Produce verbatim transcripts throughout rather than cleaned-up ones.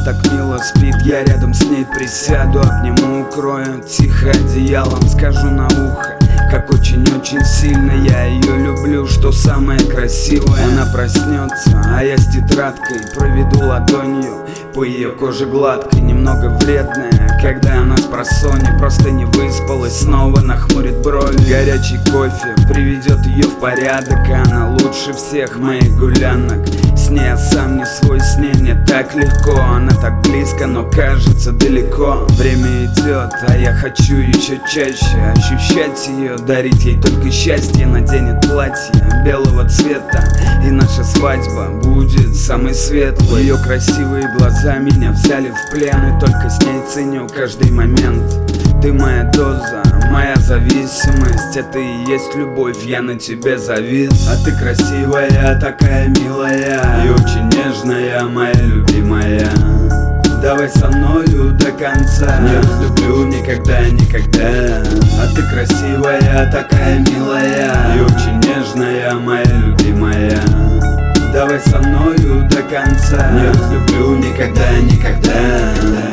так мило спит, я рядом с ней присяду, обниму, укрою тихо одеялом, скажу на ухо, как очень-очень сильно я ее люблю, что самое красивое. Она проснется, а я с тетрадкой проведу ладонью по ее коже гладкой, немного вредная, когда она спросонья просто не выспалась, снова нахмурит брови. Горячий кофе приведет ее в порядок, и она лучше всех моих гулянок. С ней я сам не свой, с ней мне так легко, она так близко, но кажется далеко. Время идет, а я хочу еще чаще ощущать ее, дарить ей только счастье. Наденет платье белого цвета, и наша свадьба будет самой светлой. Ее красивые глаза меня взяли в плен, и только с ней ценю каждый момент. Ты моя доза, моя зависимость, это и есть любовь, я на тебе завис. А ты красивая, такая милая и очень нежная, моя любимая. Давай со мною до конца, не разлюблю никогда, никогда. А ты красивая, такая милая и очень нежная, моя любимая. Давай со мною до конца, не разлюблю никогда, никогда.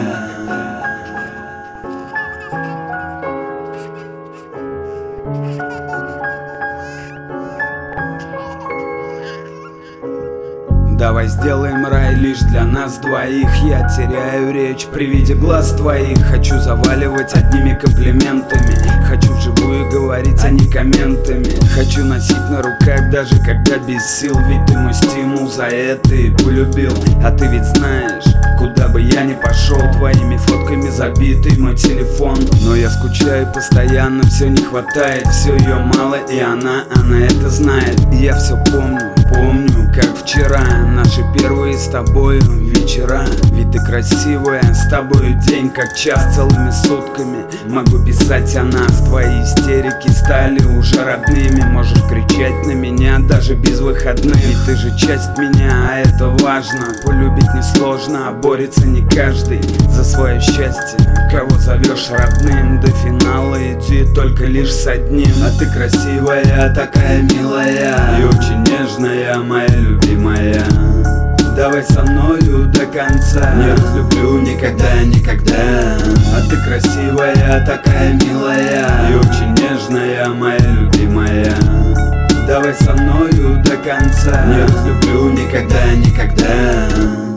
Давай сделаем рай лишь для нас двоих. Я теряю речь при виде глаз твоих. Хочу заваливать одними комплиментами, хочу вживую говорить, а не комментами. Хочу носить на руках, даже когда без сил, ведь ты мой стимул, за это и полюбил. А ты ведь знаешь, куда бы я ни пошел, твоими фотками забитый мой телефон. Но я скучаю постоянно, все не хватает, все ее мало, и она, она это знает. И я все помню, помню, как вчера, наши первые с тобою вечера. Ведь ты красивая, с тобою день как час, целыми сутками могу писать о нас. Твои истерики стали уже родными, можешь кричать на меня даже без выходных. Ведь ты же часть меня, а это важно. Полюбить несложно, а борется не каждый за свое счастье. Кого зовешь родным, до финала иди только лишь с одним. А ты красивая, такая милая и очень нежная, моя любимая. Давай со мною до конца, не разлюблю никогда, никогда. А ты красивая, такая милая и очень нежная, моя любимая. Давай со мною до конца, не разлюблю никогда, никогда.